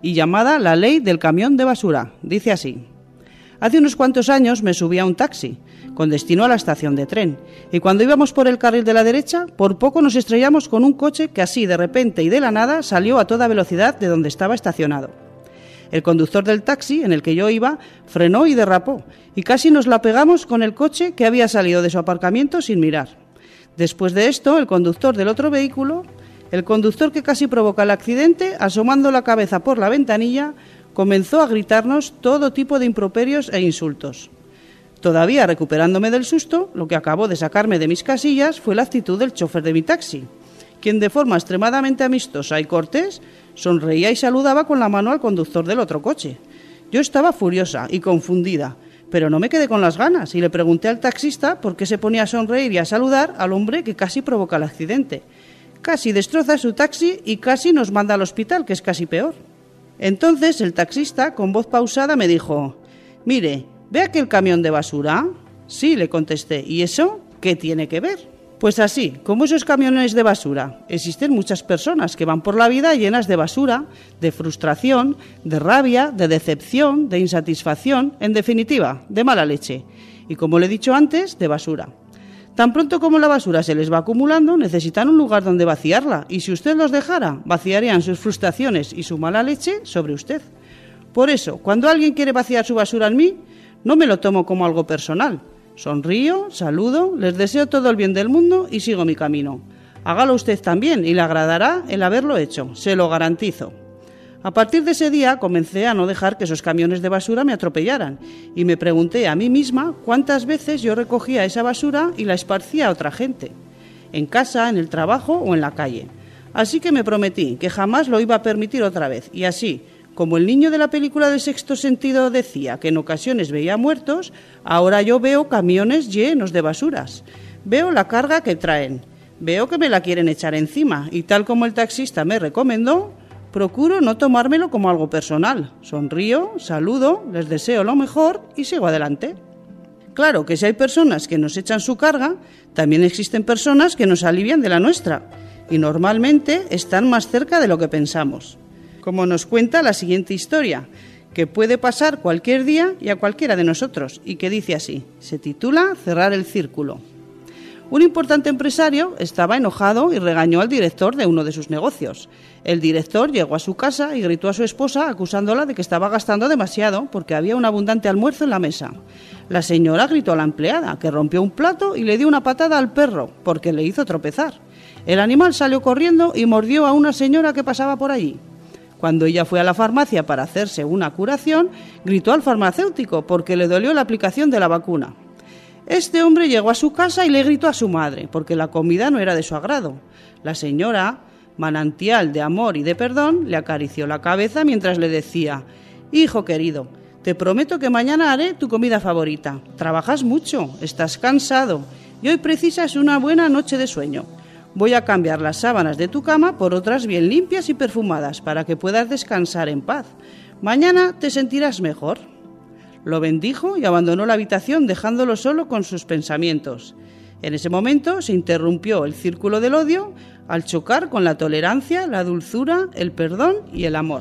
y llamada la ley del camión de basura. Dice así: hace unos cuantos años me subí a un taxi con destino a la estación de tren y cuando íbamos por el carril de la derecha, por poco nos estrellamos con un coche que así de repente y de la nada salió a toda velocidad de donde estaba estacionado. El conductor del taxi en el que yo iba frenó y derrapó y casi nos la pegamos con el coche que había salido de su aparcamiento sin mirar. Después de esto, el conductor del otro vehículo, el conductor que casi provoca el accidente, asomando la cabeza por la ventanilla, comenzó a gritarnos todo tipo de improperios e insultos. Todavía recuperándome del susto, lo que acabó de sacarme de mis casillas fue la actitud del chofer de mi taxi, quien de forma extremadamente amistosa y cortés sonreía y saludaba con la mano al conductor del otro coche. Yo estaba furiosa y confundida, pero no me quedé con las ganas y le pregunté al taxista por qué se ponía a sonreír y a saludar al hombre que casi provoca el accidente. Casi destroza su taxi y casi nos manda al hospital, que es casi peor. Entonces el taxista, con voz pausada, me dijo: mire, ¿ve aquel camión de basura? Sí, le contesté. ¿Y eso qué tiene que ver? Pues así, como esos camiones de basura, existen muchas personas que van por la vida llenas de basura, de frustración, de rabia, de decepción, de insatisfacción, en definitiva, de mala leche. Y como le he dicho antes, de basura. Tan pronto como la basura se les va acumulando, necesitan un lugar donde vaciarla, y si usted los dejara, vaciarían sus frustraciones y su mala leche sobre usted. Por eso, cuando alguien quiere vaciar su basura en mí, no me lo tomo como algo personal. Sonrío, saludo, les deseo todo el bien del mundo y sigo mi camino. Hágalo usted también y le agradará el haberlo hecho, se lo garantizo. A partir de ese día comencé a no dejar que esos camiones de basura me atropellaran y me pregunté a mí misma cuántas veces yo recogía esa basura y la esparcía a otra gente, en casa, en el trabajo o en la calle. Así que me prometí que jamás lo iba a permitir otra vez y así, como el niño de la película del Sexto Sentido decía que en ocasiones veía muertos, ahora yo veo camiones llenos de basuras. Veo la carga que traen, veo que me la quieren echar encima y tal como el taxista me recomendó, procuro no tomármelo como algo personal. Sonrío, saludo, les deseo lo mejor y sigo adelante. Claro que si hay personas que nos echan su carga, también existen personas que nos alivian de la nuestra y normalmente están más cerca de lo que pensamos. Como nos cuenta la siguiente historia, que puede pasar cualquier día y a cualquiera de nosotros, y que dice así, se titula Cerrar el círculo. Un importante empresario estaba enojado y regañó al director de uno de sus negocios. El director llegó a su casa y gritó a su esposa acusándola de que estaba gastando demasiado porque había un abundante almuerzo en la mesa. La señora gritó a la empleada, que rompió un plato y le dio una patada al perro porque le hizo tropezar. El animal salió corriendo y mordió a una señora que pasaba por allí. Cuando ella fue a la farmacia para hacerse una curación, gritó al farmacéutico porque le dolió la aplicación de la vacuna. Este hombre llegó a su casa y le gritó a su madre porque la comida no era de su agrado. La señora, manantial de amor y de perdón, le acarició la cabeza mientras le decía: hijo querido, te prometo que mañana haré tu comida favorita. Trabajas mucho, estás cansado y hoy precisas una buena noche de sueño. Voy a cambiar las sábanas de tu cama por otras bien limpias y perfumadas para que puedas descansar en paz. Mañana te sentirás mejor. Lo bendijo y abandonó la habitación dejándolo solo con sus pensamientos. En ese momento se interrumpió el círculo del odio al chocar con la tolerancia, la dulzura, el perdón y el amor.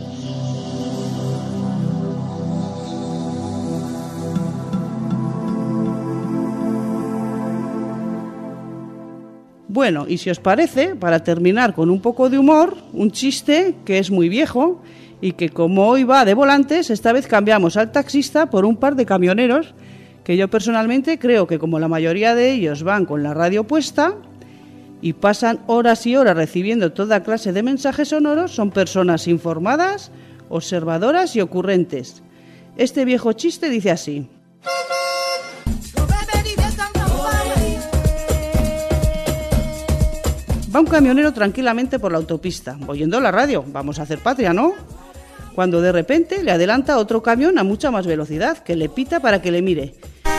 Bueno, y si os parece, para terminar con un poco de humor, un chiste que es muy viejo y que como hoy va de volantes, esta vez cambiamos al taxista por un par de camioneros que yo personalmente creo que como la mayoría de ellos van con la radio puesta y pasan horas y horas recibiendo toda clase de mensajes sonoros, son personas informadas, observadoras y ocurrentes. Este viejo chiste dice así. Va un camionero tranquilamente por la autopista, oyendo la radio, vamos a hacer patria, ¿no? Cuando de repente le adelanta otro camión a mucha más velocidad, que le pita para que le mire.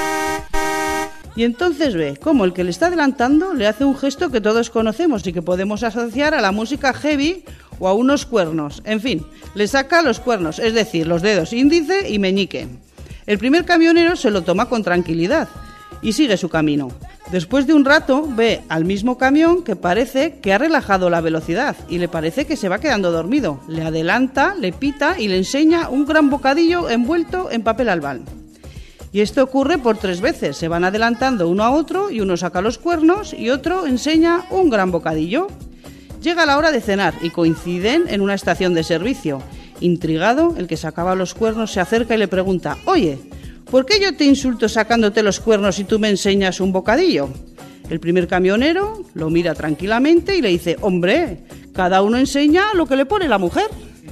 Y entonces ve cómo el que le está adelantando le hace un gesto que todos conocemos y que podemos asociar a la música heavy o a unos cuernos. En fin, le saca los cuernos, es decir, los dedos índice y meñique. El primer camionero se lo toma con tranquilidad y sigue su camino. Después de un rato ve al mismo camión que parece que ha relajado la velocidad y le parece que se va quedando dormido. Le adelanta, le pita y le enseña un gran bocadillo envuelto en papel albal. Y esto ocurre por tres veces. Se van adelantando uno a otro y uno saca los cuernos y otro enseña un gran bocadillo. Llega la hora de cenar y coinciden en una estación de servicio. Intrigado, el que sacaba los cuernos se acerca y le pregunta: «Oye, ¿por qué yo te insulto sacándote los cuernos y tú me enseñas un bocadillo?». El primer camionero lo mira tranquilamente y le dice: «Hombre, cada uno enseña lo que le pone la mujer».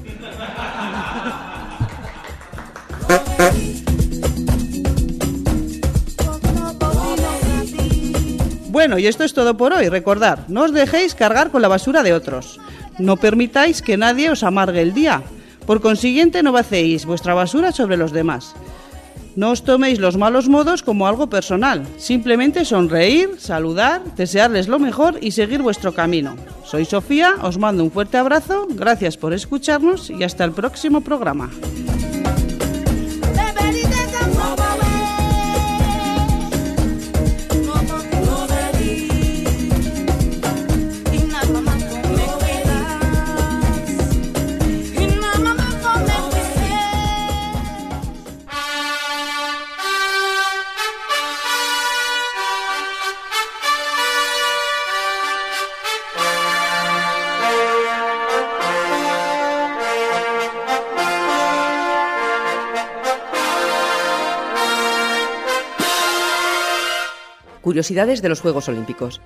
Bueno, y esto es todo por hoy. Recordad, no os dejéis cargar con la basura de otros. No permitáis que nadie os amargue el día. Por consiguiente, no vacéis vuestra basura sobre los demás. No os toméis los malos modos como algo personal. Simplemente sonreír, saludar, desearles lo mejor y seguir vuestro camino. Soy Sofía, os mando un fuerte abrazo, gracias por escucharnos y hasta el próximo programa. Curiosidades de los Juegos Olímpicos.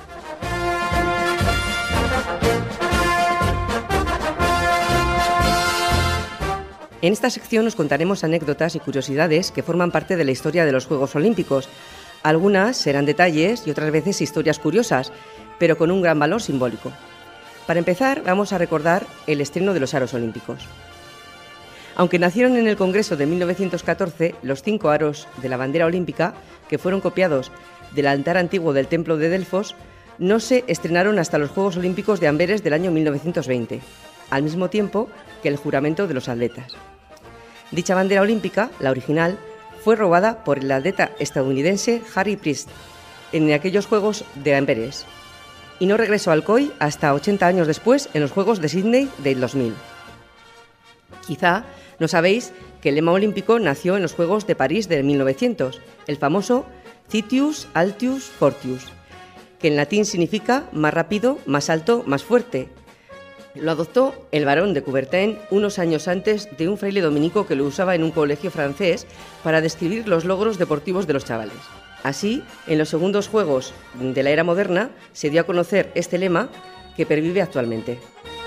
En esta sección os contaremos anécdotas y curiosidades que forman parte de la historia de los Juegos Olímpicos. Algunas serán detalles y otras veces historias curiosas, pero con un gran valor simbólico. Para empezar, vamos a recordar el estreno de los aros olímpicos. Aunque nacieron en el Congreso de mil novecientos catorce, los cinco aros de la bandera olímpica, que fueron copiados del altar antiguo del Templo de Delfos, no se estrenaron hasta los Juegos Olímpicos de Amberes del año mil novecientos veinte, al mismo tiempo que el juramento de los atletas. Dicha bandera olímpica, la original, fue robada por el atleta estadounidense Harry Priest en aquellos Juegos de Amberes y no regresó al C O I hasta ochenta años después en los Juegos de Sídney del dos mil. Quizá no sabéis que el lema olímpico nació en los Juegos de París de mil novecientos, el famoso Citius Altius Fortius, que en latín significa más rápido, más alto, más fuerte. Lo adoptó el barón de Coubertin unos años antes de un fraile dominico que lo usaba en un colegio francés para describir los logros deportivos de los chavales. Así, en los segundos Juegos de la era moderna se dio a conocer este lema que pervive actualmente.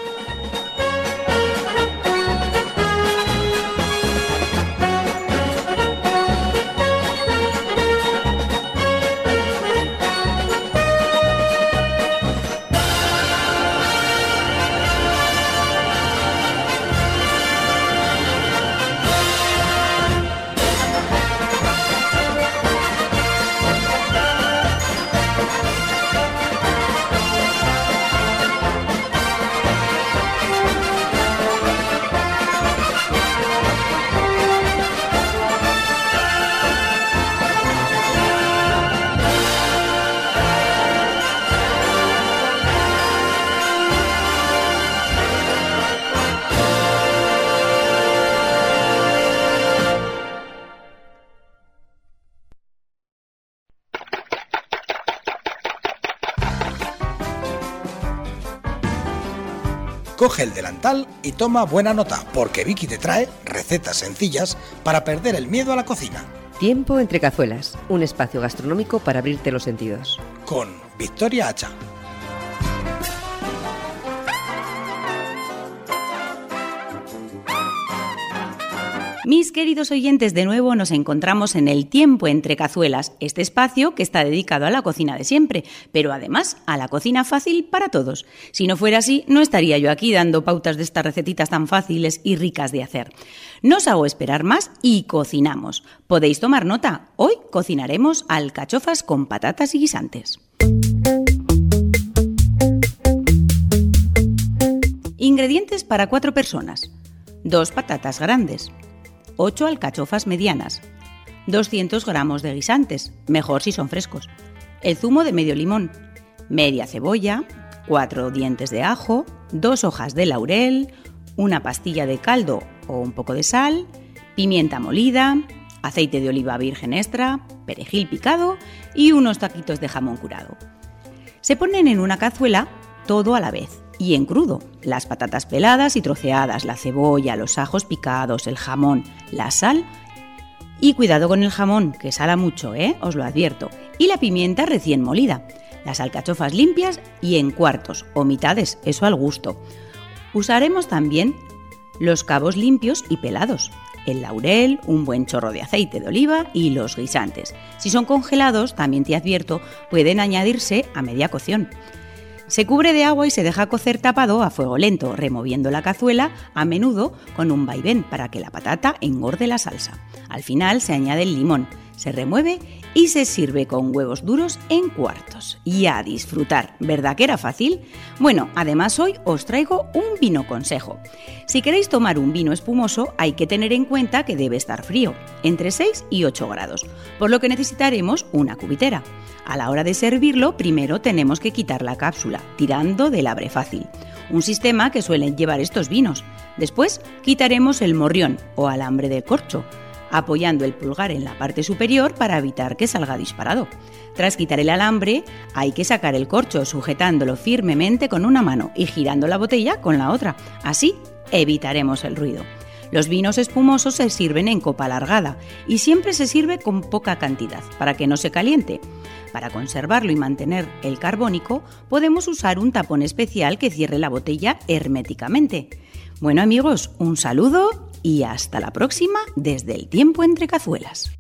Coge el delantal y toma buena nota, porque Vicky te trae recetas sencillas para perder el miedo a la cocina. Tiempo entre cazuelas, un espacio gastronómico para abrirte los sentidos. Con Victoria Hacha. Mis queridos oyentes, de nuevo nos encontramos en el Tiempo entre Cazuelas, este espacio que está dedicado a la cocina de siempre, pero además a la cocina fácil para todos. Si no fuera así, no estaría yo aquí dando pautas de estas recetitas tan fáciles y ricas de hacer. No os hago esperar más y cocinamos. Podéis tomar nota, hoy cocinaremos alcachofas con patatas y guisantes. Ingredientes para cuatro personas: dos patatas grandes, ocho alcachofas medianas, doscientos gramos de guisantes, mejor si son frescos, el zumo de medio limón, media cebolla, cuatro dientes de ajo, dos hojas de laurel, una pastilla de caldo o un poco de sal, pimienta molida, aceite de oliva virgen extra, perejil picado y unos taquitos de jamón curado. Se ponen en una cazuela todo a la vez y en crudo, las patatas peladas y troceadas, la cebolla, los ajos picados, el jamón, la sal y cuidado con el jamón, que sala mucho, ¿eh? Os lo advierto, y la pimienta recién molida, las alcachofas limpias y en cuartos o mitades, eso al gusto. Usaremos también los cabos limpios y pelados, el laurel, un buen chorro de aceite de oliva y los guisantes. Si son congelados, también te advierto, pueden añadirse a media cocción. Se cubre de agua y se deja cocer tapado a fuego lento, removiendo la cazuela a menudo con un vaivén para que la patata engorde la salsa. Al final se añade el limón, se remueve y se sirve con huevos duros en cuartos. Y a disfrutar, ¿verdad que era fácil? Bueno, además hoy os traigo un vino consejo. Si queréis tomar un vino espumoso, hay que tener en cuenta que debe estar frío, entre seis y ocho grados, por lo que necesitaremos una cubitera. A la hora de servirlo, primero tenemos que quitar la cápsula, tirando del abre fácil, un sistema que suelen llevar estos vinos. Después quitaremos el morrión o alambre del corcho, apoyando el pulgar en la parte superior para evitar que salga disparado. Tras quitar el alambre, hay que sacar el corcho sujetándolo firmemente con una mano y girando la botella con la otra. Así evitaremos el ruido. Los vinos espumosos se sirven en copa alargada y siempre se sirve con poca cantidad para que no se caliente. Para conservarlo y mantener el carbónico, podemos usar un tapón especial que cierre la botella herméticamente. Bueno amigos, un saludo y hasta la próxima desde el tiempo entre cazuelas.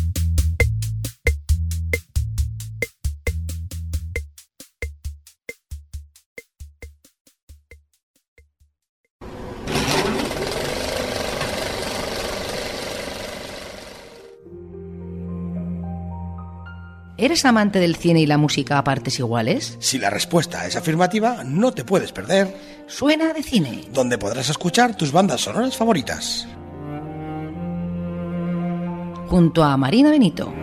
¿Eres amante del cine y la música a partes iguales? Si la respuesta es afirmativa, no te puedes perder Suena de Cine, donde podrás escuchar tus bandas sonoras favoritas. junto a Marina Benito.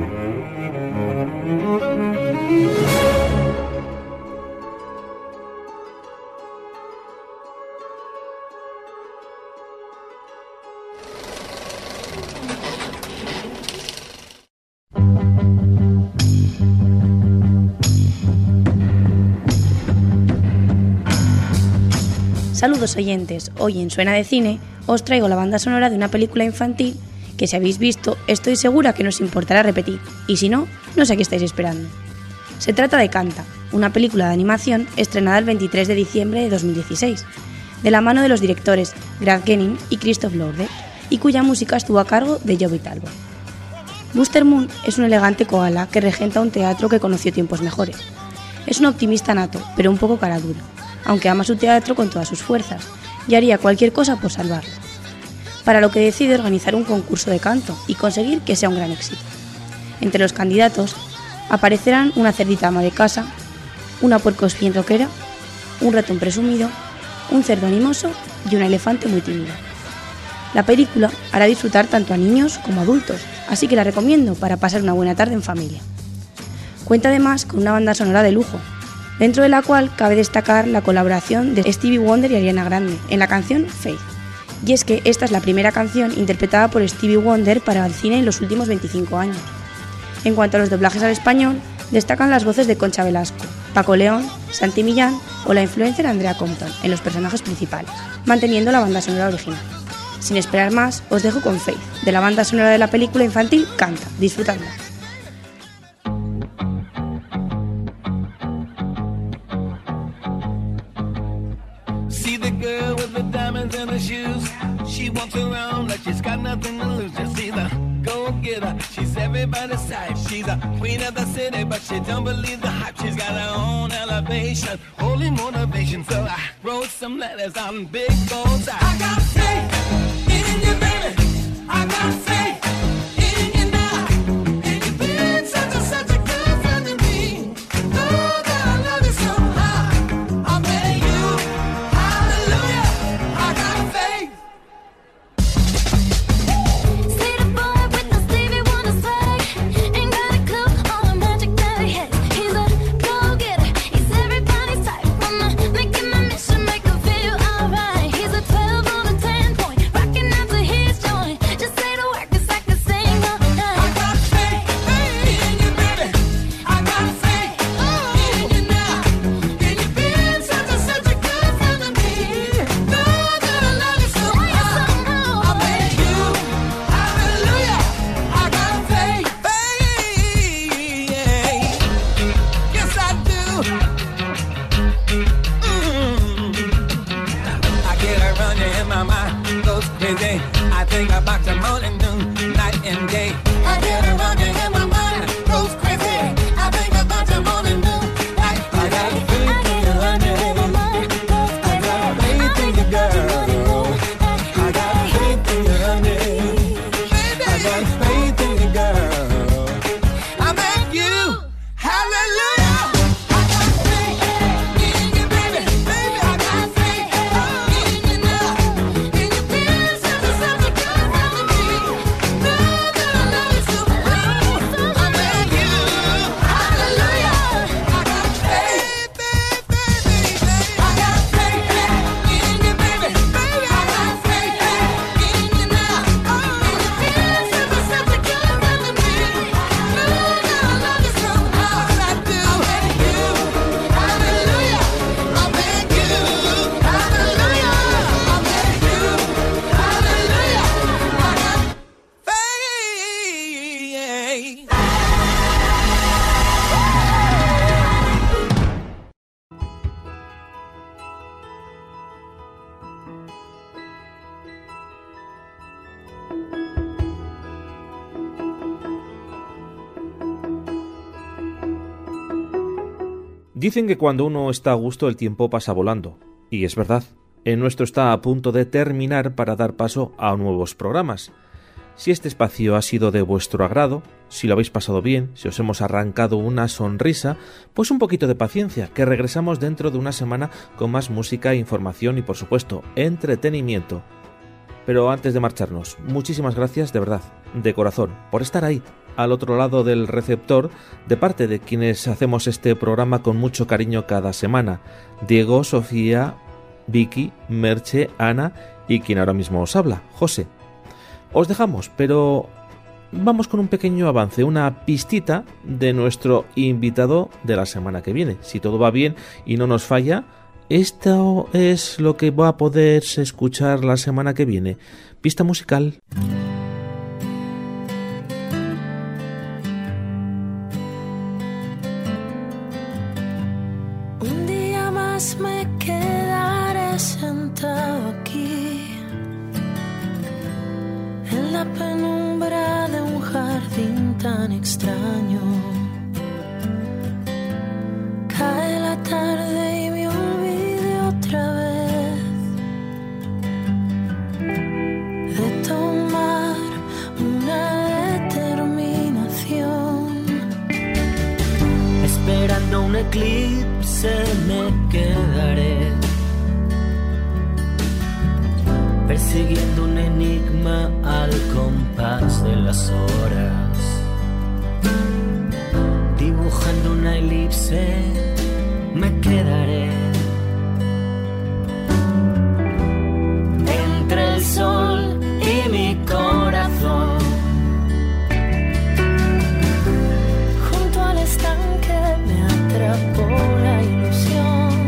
Saludos oyentes, hoy en Suena de Cine os traigo la banda sonora de una película infantil que si habéis visto estoy segura que nos importará repetir y si no, no sé qué estáis esperando. Se trata de Canta, una película de animación estrenada el veintitrés de diciembre de dos mil dieciséis, de la mano de los directores Grant Genning y Christoph Lorde y cuya música estuvo a cargo de Joby Talbot. Buster Moon es un elegante koala que regenta un teatro que conoció tiempos mejores. Es un optimista nato, pero un poco cara dura, aunque ama su teatro con todas sus fuerzas y haría cualquier cosa por salvarlo, para lo que decide organizar un concurso de canto y conseguir que sea un gran éxito. Entre los candidatos aparecerán una cerdita ama de casa, una puercoespín rockera, un ratón presumido, un cerdo animoso y un elefante muy tímido. La película hará disfrutar tanto a niños como a adultos, así que la recomiendo para pasar una buena tarde en familia. Cuenta además con una banda sonora de lujo, dentro de la cual cabe destacar la colaboración de Stevie Wonder y Ariana Grande en la canción Faith. Y es que esta es la primera canción interpretada por Stevie Wonder para el cine en los últimos veinticinco años. En cuanto a los doblajes al español, destacan las voces de Concha Velasco, Paco León, Santi Millán o la influencer Andrea Compton en los personajes principales, manteniendo la banda sonora original. Sin esperar más, os dejo con Faith, de la banda sonora de la película infantil Canta. Disfrutadla. In her shoes, she walks around like she's got nothing to lose. Just see the go-getter, she's everybody's type. She's a queen of the city, but she don't believe the hype. She's got her own elevation, holy motivation. So I wrote some letters on big goals. I, I got faith in you, baby. I got faith in you now. And you've been such a, such a good friend to me. Oh, that I love you so high. I'll bet you, hallelujah. my mind goes crazy. I think about the morning, noon, night and day. I get a running and my mind goes crazy. I think about the morning, noon, night and day. I got faith in you, honey. I got faith in you, girl. I got faith in you, honey. I got faith in you, girl. I thank you. Hallelujah. Dicen que cuando uno está a gusto el tiempo pasa volando, y es verdad, el nuestro está a punto de terminar para dar paso a nuevos programas. Si este espacio ha sido de vuestro agrado, si lo habéis pasado bien, si os hemos arrancado una sonrisa, pues un poquito de paciencia, que regresamos dentro de una semana con más música, información y por supuesto entretenimiento. Pero antes de marcharnos, muchísimas gracias de verdad, de corazón, por estar ahí, al otro lado del receptor, de parte de quienes hacemos este programa con mucho cariño cada semana. Diego, Sofía, Vicky, Merche, Ana y quien ahora mismo os habla, José. Os dejamos, pero vamos con un pequeño avance, una pistita de nuestro invitado de la semana que viene. Si todo va bien y no nos falla, esto es lo que va a poderse escuchar la semana que viene. Pista musical. Un día más me quedaré sentado aquí, en la penumbra de un jardín tan extraño. Cae la tarde y me olvidé otra vez de tomar una determinación. Esperando un eclipse me quedaré, persiguiendo un enigma al compás de las horas, dibujando una elipse me quedaré entre el sol y mi corazón, junto al estanque me atrapó la ilusión,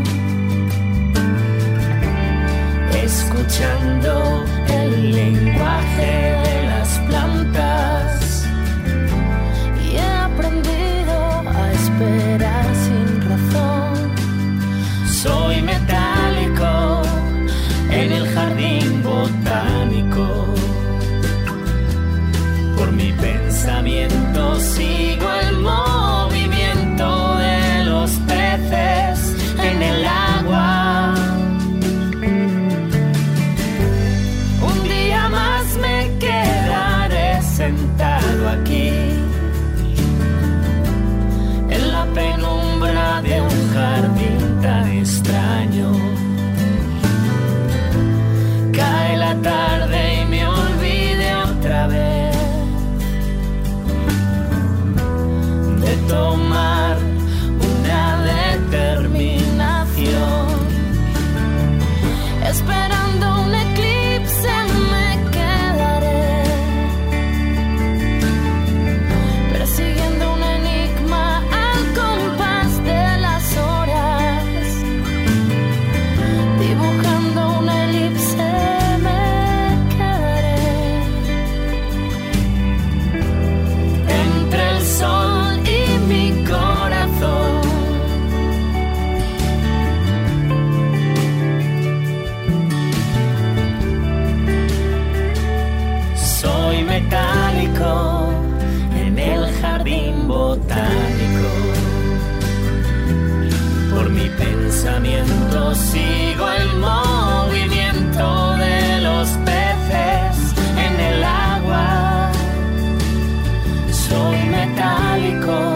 escuchando el lenguaje de las plantas, y he aprendido a esperar sin razón. Soy metálico en el jardín botánico, por mi pensamiento sigo el movimiento de los peces en el agua. Sentado aquí, en la penumbra de un jardín tan extraño. Cae la tarde y me olvidé otra vez de tomar una determinación. Esperando un eclipse me quedaré, persiguiendo un enigma al compás de las horas, dibujando una elipse me quedaré entre el sol y mi corazón. por mi pensamiento sigo el movimiento de los peces en el agua. Soy metálico